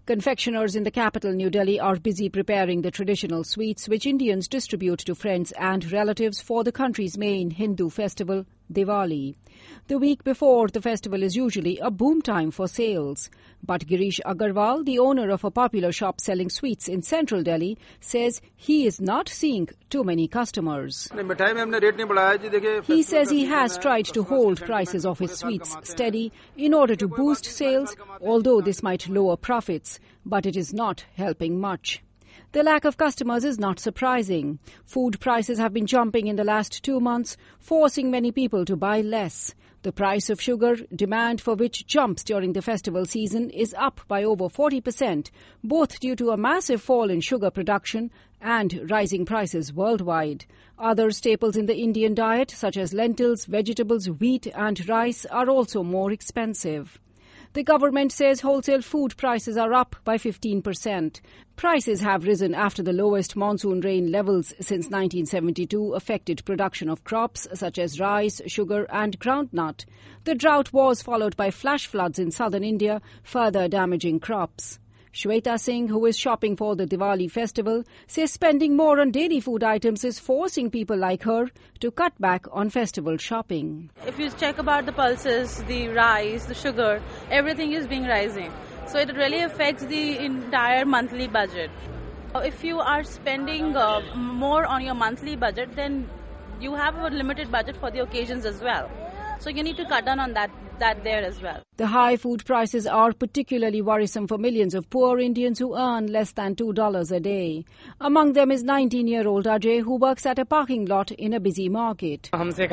Confectioners in the capital, New Delhi, are busy preparing the traditional sweets which Indians distribute to friends and relatives for the country's main Hindu festival, Diwali. The week before the festival is usually a boom time for sales. But Girish Agarwal, the owner of a popular shop selling sweets in central Delhi, says he is not seeing too many customers. He says he has tried to hold prices of his sweets steady in order to boost sales, although this might lower profits, but it is not helping much. The lack of customers is not surprising. Food prices have been jumping in the last 2 months, forcing many people to buy less. The price of sugar, demand for which jumps during the festival season, is up by over 40%, both due to a massive fall in sugar production and rising prices worldwide. Other staples in the Indian diet, such as lentils, vegetables, wheat and rice, are also more expensive. The government says wholesale food prices are up by 15%. Prices have risen after the lowest monsoon rain levels since 1972 affected production of crops such as rice, sugar and groundnut. The drought was followed by flash floods in southern India, further damaging crops. Shweta Singh, who is shopping for the Diwali festival, says spending more on daily food items is forcing people like her to cut back on festival shopping. If you check about the pulses, the rice, the sugar, everything is being rising. So it really affects the entire monthly budget. If you are spending more on your monthly budget, then you have a limited budget for the occasions as well. So you need to cut down on that there as well. The high food prices are particularly worrisome for millions of poor Indians who earn less than $2 a day. Among them is 19-year-old Ajay, who works at a parking lot in a busy market.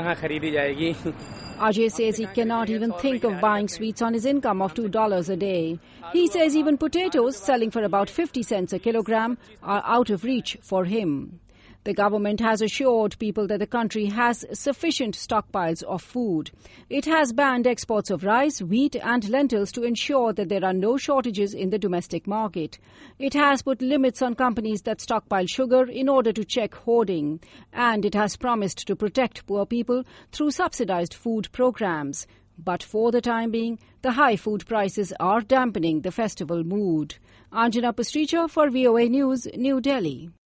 Ajay says he cannot even think of buying sweets on his income of $2 a day. He says even potatoes, selling for about 50 cents a kilogram, are out of reach for him. The government has assured people that the country has sufficient stockpiles of food. It has banned exports of rice, wheat and lentils to ensure that there are no shortages in the domestic market. It has put limits on companies that stockpile sugar in order to check hoarding. And it has promised to protect poor people through subsidized food programs. But for the time being, the high food prices are dampening the festival mood. Anjana Pastricha for VOA News, New Delhi.